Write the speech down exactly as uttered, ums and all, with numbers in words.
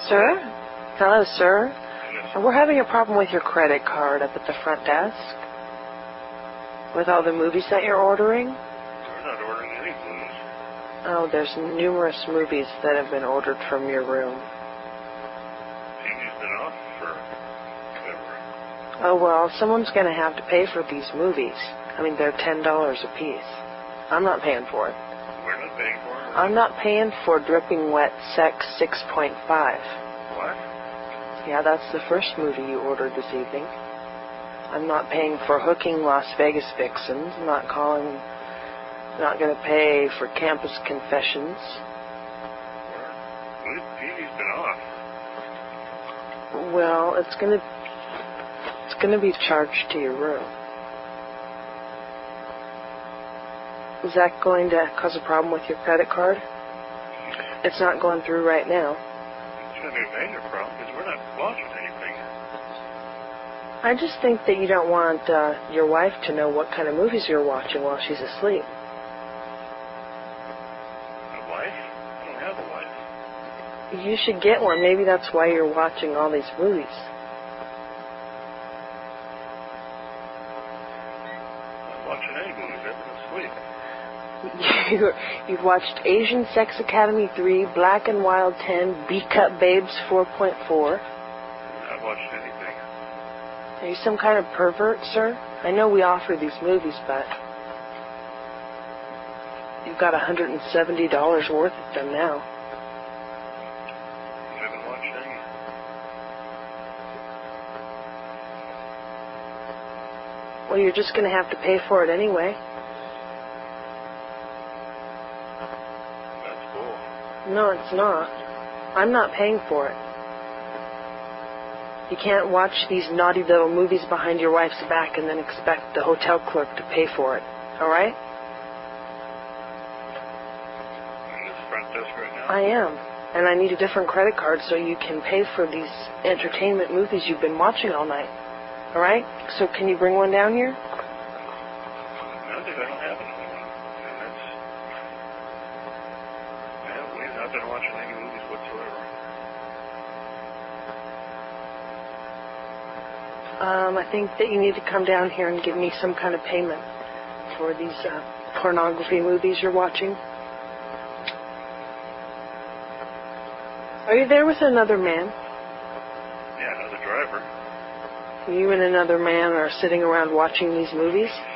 Sir? Hello, sir. Yes. We're having a problem with your credit card up at the front desk. With all the movies that you're ordering. We're not ordering any movies. Oh, there's numerous movies that have been ordered from your room. T V's been off forever. Oh, well, someone's going to have to pay for these movies. I mean, they're ten dollars a piece. I'm not paying for it. We're not paying for it. I'm not paying for Dripping Wet Sex six point five. What? Yeah, that's the first movie you ordered this evening. I'm not paying for Hooking Las Vegas Vixens. I'm not calling... Not going to pay for Campus Confessions. Well, T V's been off. Well, it's going to... It's going to be charged to your room. Is that going to cause a problem with your credit card? It's not going through right now. It's going to be a major problem because we're not watching anything. I just think that you don't want uh, your wife to know what kind of movies you're watching while she's asleep. A wife? I don't have a wife. You should get one. Maybe that's why you're watching all these movies. I'm not watching any movies. I've been asleep. You, you've watched Asian Sex Academy three, Black and Wild ten, B-Cup Babes four point four. I've not watched anything. Are you some kind of pervert, sir? I know we offer these movies, but you've got one hundred seventy dollars worth of them now. I haven't watched any. Well, you're just going to have to pay for it anyway. That's cool. No, it's not. I'm not paying for it. You can't watch these naughty little movies behind your wife's back and then expect the hotel clerk to pay for it. All right? Are you at the front desk right now? I am. And I need a different credit card so you can pay for these entertainment movies you've been watching all night. All right? So can you bring one down here? No, because I don't have another one. And that's... Yeah, we've not been watching any movies whatsoever. Um, I think that you need to come down here and give me some kind of payment for these uh, pornography movies you're watching. Are you there with another man? Yeah, another driver. You and another man are sitting around watching these movies?